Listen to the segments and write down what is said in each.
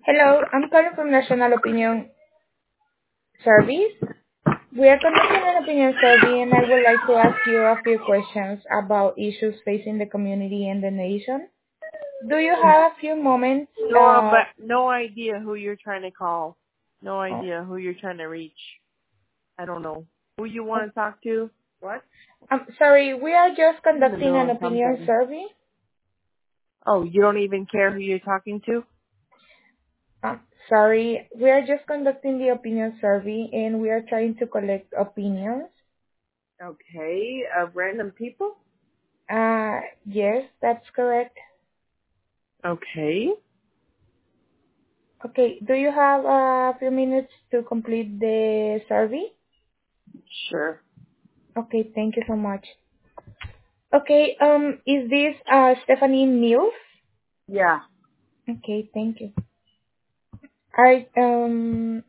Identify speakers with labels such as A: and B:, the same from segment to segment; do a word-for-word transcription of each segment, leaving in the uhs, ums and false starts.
A: Hello, I'm calling from National Opinion Service. We are conducting an opinion survey and I would like to ask you a few questions about issues facing the community and the nation. Do you have a few moments?
B: No,
A: Uh,
B: but no idea who you're trying to call. No
A: oh,
B: idea who you're trying to reach. I don't know. Who you want to talk to? What?
A: I'm sorry, we are just
B: I'm in the
A: conducting
B: middle
A: an
B: of
A: opinion
B: something.
A: survey.
B: Oh, you don't even care who you're talking to?
A: Uh, sorry, we are just conducting the opinion survey and we are trying to collect opinions.
B: Okay, of random people?
A: Uh, yes, that's correct.
B: Okay,
A: Okay, do you have a few minutes to complete the survey?
B: sure.
A: Okay, thank you so much. Okay, um, is this uh Stephanie Mills?
B: Yeah.
A: Okay, thank you. I um,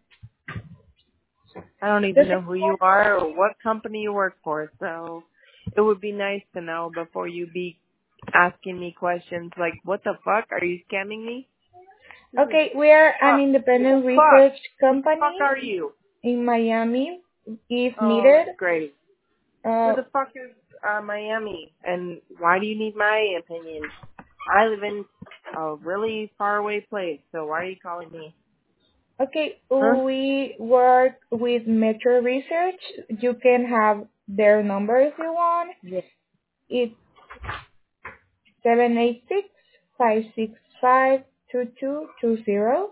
B: I don't
A: does
B: even know who you
A: anyone?
B: are or what company you work for, so it would be nice to know before you be asking me questions like, what the fuck? Are you scamming me? Who the
A: Okay, we are an
B: fuck? Who the
A: independent
B: fuck?
A: research
B: Who the fuck
A: company
B: are you?
A: in Miami. If
B: Oh,
A: needed,
B: great. Who
A: uh,
B: the fuck is uh, Miami? And why do you need my opinion? I live in a really far away place, so why are you calling me?
A: okay,
B: Huh?
A: we work with Metro Research. You can have their number if you want.
B: Yeah.
A: It's seven eight six five six five two two two zero.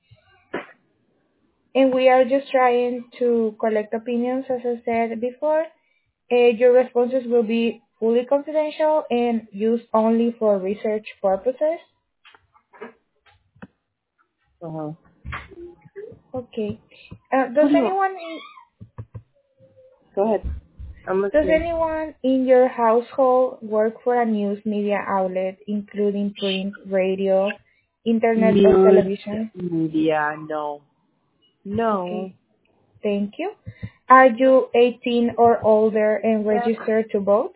A: And we are just trying to collect opinions, as I said before. Uh, your responses will be fully confidential and used only for research purposes.
B: Uh-huh.
A: Okay. Uh,
B: Who
A: does
B: do you want?
A: anyone in,
B: Go ahead. I'm
A: does
B: listening.
A: anyone in your household work for a news media outlet, including print, radio, internet, or
B: News
A: television?
B: media, no. No.
A: Okay. Thank you. Are you eighteen or older and
B: Yeah.
A: registered to vote?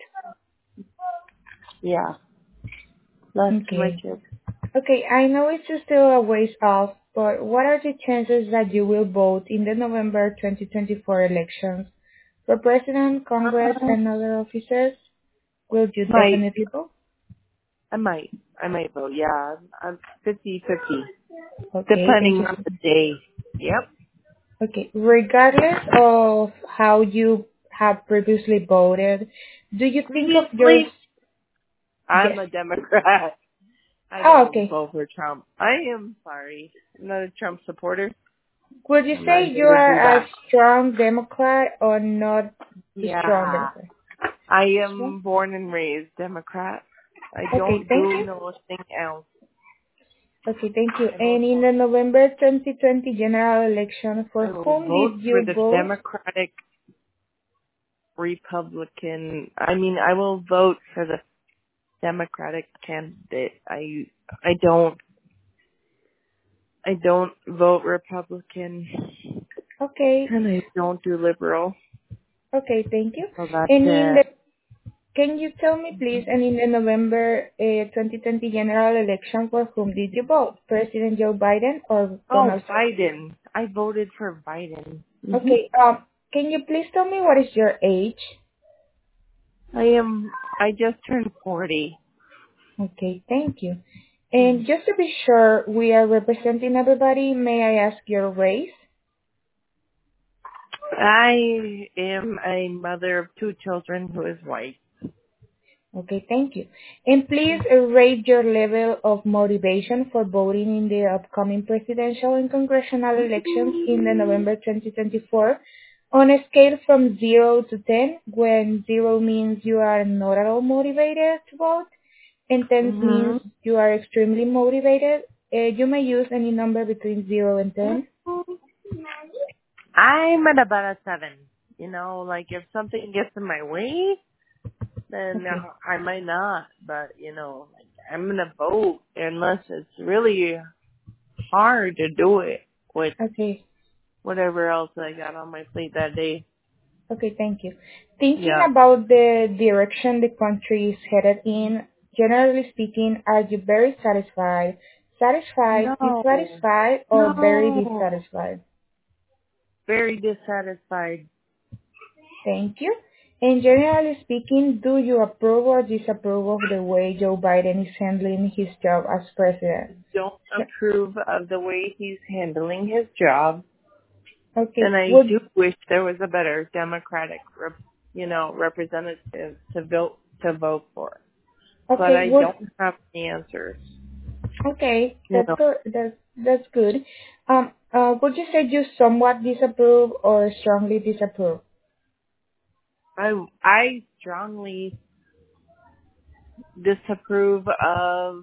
B: Yeah. That's my
A: Okay.
B: kid.
A: Okay, I know it's still a ways off, but what are the chances that you will vote in the November twenty twenty-four elections for President, Congress,
B: Uh,
A: and other officers? Will you
B: might.
A: definitely vote?
B: I might. I might vote, yeah. I'm fifty-fifty.
A: Okay, thank
B: Depending
A: you.
B: on
A: so
B: the
A: much.
B: day. Yep.
A: Okay, regardless of how you have previously voted, do you think of your...
B: Previously, I'm
A: Yes.
B: a Democrat. I
A: Oh,
B: don't
A: okay.
B: vote for Trump. I am sorry. I'm not a Trump supporter.
A: Would you
B: I'm
A: say
B: not
A: you
B: going to do
A: are a
B: that.
A: strong Democrat or not a strong
B: Yeah.
A: Democrat?
B: I
A: Strong?
B: am born and raised Democrat. I
A: Okay,
B: don't
A: thank
B: do
A: you.
B: nothing else.
A: Okay, thank you.
B: I vote
A: And in
B: for
A: the November twenty twenty general election, for
B: I will
A: whom
B: vote
A: did
B: for
A: you
B: the
A: vote?
B: Democratic Republican. I mean, I will vote for the Democratic candidate. I I don't I don't vote Republican
A: Okay,
B: and I don't do liberal.
A: okay, thank you.
B: So that's
A: And in
B: it.
A: the, can you tell me please, and in the November uh, twenty twenty general election, for whom did you vote? President Joe Biden or
B: Oh,
A: Donald Trump?
B: Biden. I voted for Biden. hmm
A: Okay, um, can you please tell me what is your age?
B: I am. I just turned forty.
A: Okay, thank you.
B: Hmm.
A: And just to be sure we are representing everybody, may I ask your race?
B: I am a mother of two children who is white.
A: Okay, thank you. And please uh, rate your level of motivation for voting in the upcoming presidential and congressional elections in the November twenty twenty-four on a scale from zero to ten, when zero means you are not at all motivated to vote and ten
B: hmm
A: means you are extremely motivated. Uh, you may use any number between zero and ten.
B: I'm at about a seven. You know, like if something gets in my way, then
A: Okay,
B: uh, I might not. But you know, like, I'm gonna vote unless it's really hard to do it with
A: okay,
B: whatever else I got on my plate that day.
A: okay, thank you. Thinking
B: Yeah.
A: about the direction the country is headed in, generally speaking, are you very satisfied, Satisfied,
B: No.
A: dissatisfied, or very
B: No.
A: dissatisfied?
B: Very dissatisfied.
A: Thank you. And generally speaking, do you approve or disapprove of the way Joe Biden is handling his job as president?
B: Don't approve of the way he's handling his job.
A: Okay.
B: And I
A: Would,
B: do wish there was a better Democratic, rep, you know, representative to vote to vote for. But
A: okay.
B: I
A: Would,
B: don't have the answers.
A: okay.
B: You
A: That's
B: know,
A: good. That's that's good. Um. Uh. Would you say you somewhat disapprove or strongly disapprove?
B: I I strongly disapprove of,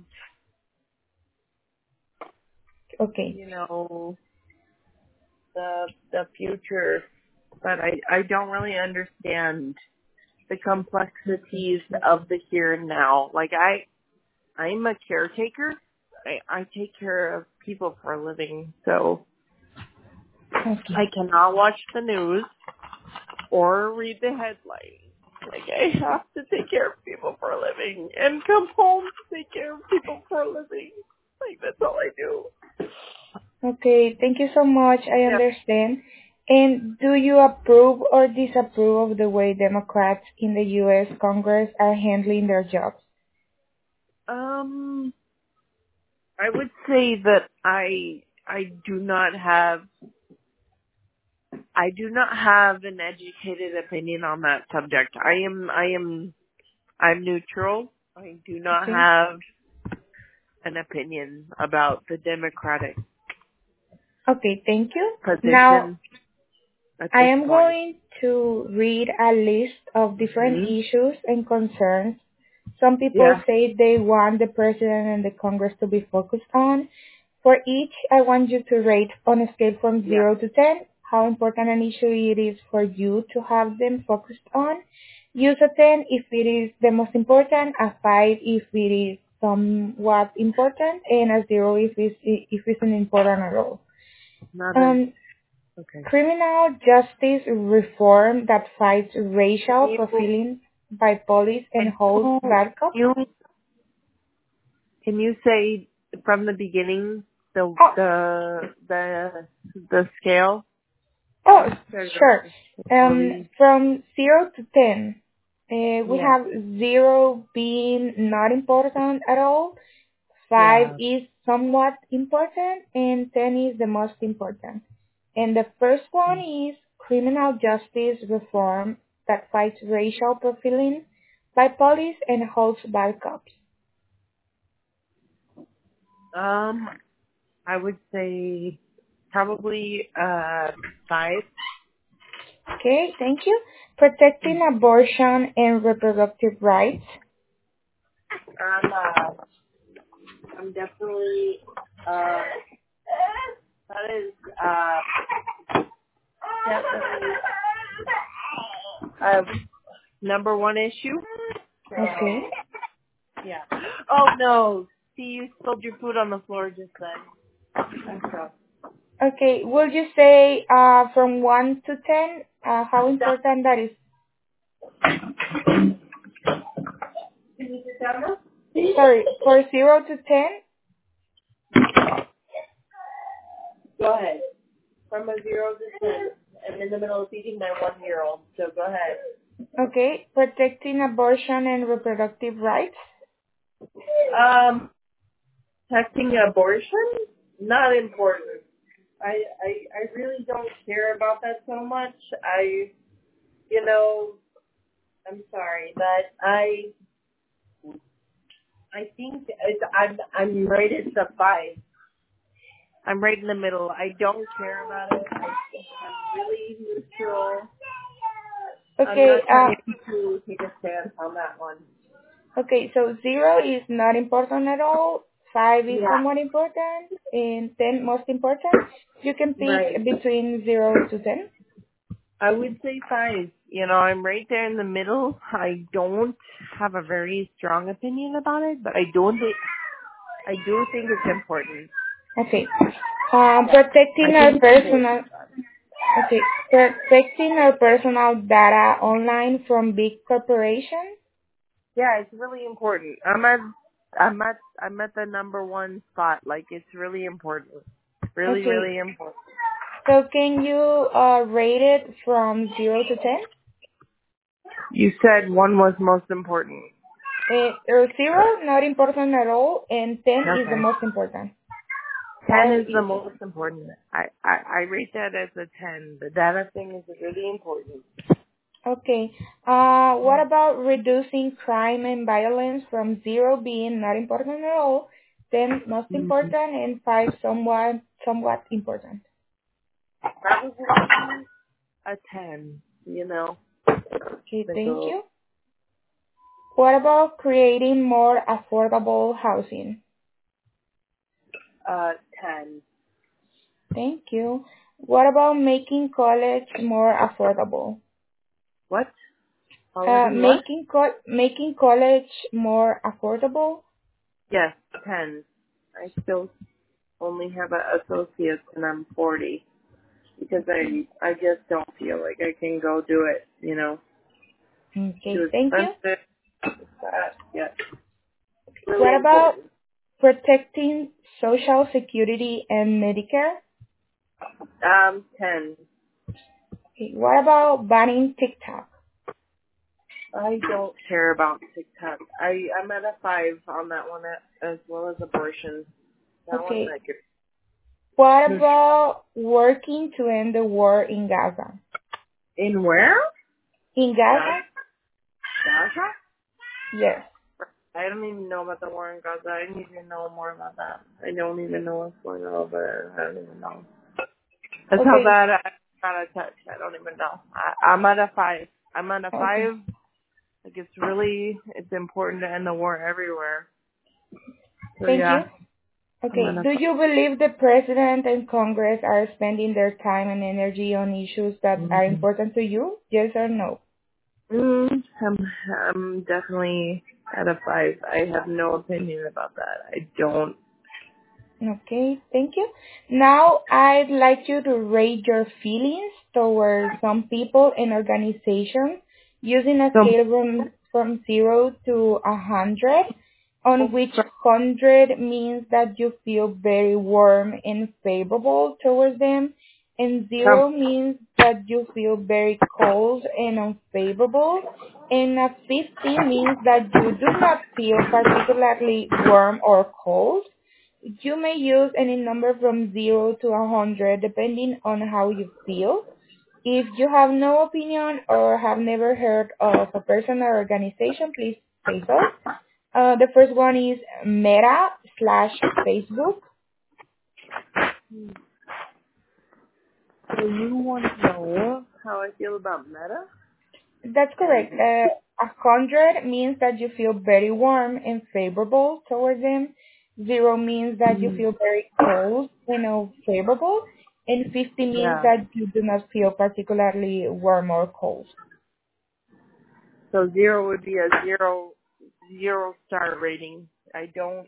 A: Okay.
B: you know, the the future, but I I don't really understand the complexities of the here and now. Like I I'm a caretaker. I I take care of people for a living, so
A: Okay.
B: I cannot watch the news or read the headlines. Like I have to take care of people for a living and come home to take care of people for a living. Like that's all I do.
A: Okay. Thank you so much. I
B: Yeah.
A: understand. And do you approve or disapprove of the way Democrats in the U S Congress are handling their jobs?
B: Um, I would say that I I do not have I do not have an educated opinion on that subject. I am I am I'm neutral. I do not
A: Okay.
B: have an opinion about the Democratic
A: Okay. Thank you. Now,
B: position at
A: I
B: this
A: am
B: point.
A: going to read a list of different
B: Hmm.
A: issues and concerns some people
B: Yeah.
A: say they want the president and the Congress to be focused on. For each, I want you to rate on a scale from
B: Yeah.
A: zero to ten how important an issue it is for you to have them focused on. Use a ten if it is the most important, a five if it is somewhat important, and a zero if it's, if it's an important at all.
B: Not an
A: Um,
B: okay.
A: Criminal justice reform that fights racial
B: You,
A: profiling by police and
B: can
A: holds
B: you,
A: bad cops.
B: you can you say from the beginning the
A: Oh,
B: the the the scale?
A: oh,
B: There's
A: sure.
B: a
A: Um,
B: really
A: from zero to ten, uh, we
B: yeah
A: have zero being not important at all, five
B: yeah.
A: is somewhat important, and ten is the most important. And the first one is criminal justice reform that fights racial profiling by police and holds bad cops.
B: Um, I would say probably uh five.
A: Okay, thank you. Protecting abortion and reproductive rights.
B: I'm uh, I'm definitely uh that is uh definitely a number one issue.
A: Okay.
B: So yeah. Oh no! See, you spilled your food on the floor just then. I'm sorry.
A: Okay, would you say uh, from one to ten, uh, how
B: Stop.
A: important that is?
B: Can you sit down now?
A: Sorry, for zero to ten?
B: Go ahead. From a zero to ten. I'm in the middle of feeding my one-year-old, so go ahead.
A: Okay, protecting abortion and reproductive rights.
B: Um, testing abortion? Not important. I, I I really don't care about that so much. I, you know, I'm sorry, but I I think it's, I'm I'm right at the five. I'm right in the middle. I don't care about it. I, I'm really neutral. I'm
A: Okay,
B: not
A: uh,
B: trying to take a stance on that one.
A: okay, so zero is not important at all, five is
B: Yeah,
A: somewhat important, and ten most important. You can
B: right.
A: pick between zero to ten.
B: I would say five. You know, I'm right there in the middle. I don't have a very strong opinion about it, but I don't think I do think it's important.
A: Okay. Um,
B: Yeah, I
A: protecting our
B: think it's important.
A: personal, okay, protecting our personal data online from big corporations.
B: Yeah, it's really important. I'm a I'm at I'm at the number one spot. Like, it's really important. Really,
A: Okay.
B: really important.
A: So can you uh, rate it from zero to ten?
B: You said one was most important.
A: Uh, or zero, not important at all, and ten is the
B: Okay.
A: most important.
B: Ten
A: Five
B: is the
A: is
B: most important. I, I, I rate that as a ten. The data thing is really important.
A: okay. Uh, what about reducing crime and violence from zero being not important at all, ten most important, and five somewhat somewhat important?
B: Probably a ten, you know.
A: Okay, thank
B: So,
A: you. What about creating more affordable housing?
B: uh, ten.
A: Thank you. What about making college more affordable?
B: What?
A: Uh,
B: Quality what?
A: making co- making college more affordable?
B: Yes, ten. I still only have an associate and I'm forty. Because I, I just don't feel like I can go do it, you know.
A: Okay,
B: Too
A: thank you.
B: expensive. It's bad. Yeah. Really
A: What about
B: important.
A: protecting Social Security and Medicare?
B: Um, ten.
A: Okay, what about banning TikTok?
B: I don't care about TikTok. I I'm at a five on that one, as well as abortion. That one
A: Okay,
B: I could.
A: what about working to end the war in Gaza?
B: In where?
A: In
B: Gaza?
A: Gaza?
B: Gaza?
A: Yes.
B: I don't even know about the war in Gaza. I need to know more about that. I don't even know what's going on over there. I don't even know. That's how
A: Okay.
B: bad I'm out of touch. I don't even know. I, I'm at a five. I'm at a
A: Okay.
B: five. Like, it's really, it's important to end the war everywhere. So
A: Thank you.
B: yeah, I'm
A: Okay.
B: at a
A: Do
B: five.
A: you believe the president and Congress are spending their time and energy on issues that are
B: Mm-hmm.
A: important to you? Yes or no?
B: Mm, I'm, I'm definitely at a five. I have no opinion about that. I don't.
A: Okay, thank you. Now I'd like you to rate your feelings towards some people and organizations using a
B: So,
A: scale from, from zero to a hundred, on which hundred means that you feel very warm and favorable towards them, and
B: from,
A: zero means that you feel very cold and unfavorable, and a fifty means that you do not feel particularly warm or cold. You may use any number from zero to one hundred depending on how you feel. If you have no opinion or have never heard of a person or organization, please say so. Uh, the first one is Meta slash Facebook.
B: so you want to know how I feel about Meta?
A: That's correct. Uh, a hundred means that you feel very warm and favorable towards them. Zero means that you feel very cold and unfavorable. And fifty means
B: Yeah.
A: that you do not feel particularly warm or cold.
B: So zero would be a zero, zero star rating. I don't,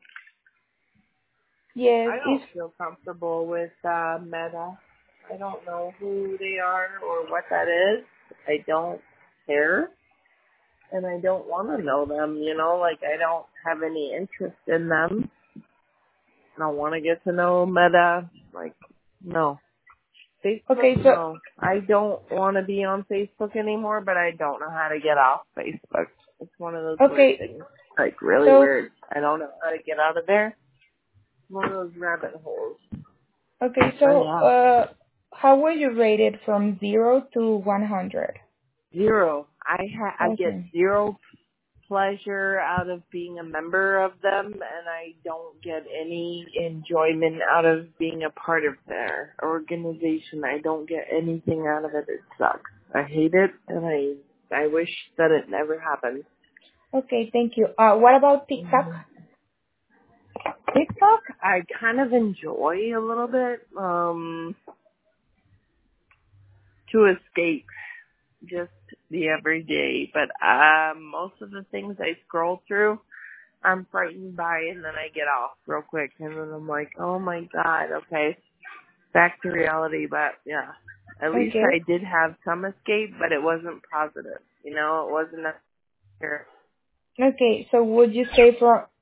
A: Yes,
B: I
A: it's
B: don't feel comfortable with uh, Meta. I don't know who they are or what that is. I don't care. And I don't want to know them, you know, like I don't have any interest in them. I don't want to get to know Meta. Like, no. Facebook,
A: okay. So
B: no. I don't want to be on Facebook anymore, but I don't know how to get off Facebook. It's one of those weird
A: okay,
B: things. Like, really
A: so
B: weird. I don't know how to get out of there. One of those rabbit holes.
A: okay,
B: So,
A: so
B: yeah.
A: uh, how will you rate it from zero to one hundred?
B: Zero. I ha- I get
A: Okay.
B: zero pleasure out of being a member of them, and I don't get any enjoyment out of being a part of their organization. I don't get anything out of it. It sucks. I hate it, and I I wish that it never happened.
A: Okay, thank you. Uh, what about TikTok?
B: Mhm. TikTok, I kind of enjoy a little bit um, to escape just the everyday, but um, most of the things I scroll through, I'm frightened by, and then I get off real quick, and then I'm like, oh my god, okay, back to reality. But yeah, at least
A: Okay.
B: I did have some escape, but it wasn't positive. You know, it wasn't necessary.
A: Okay, so would you say from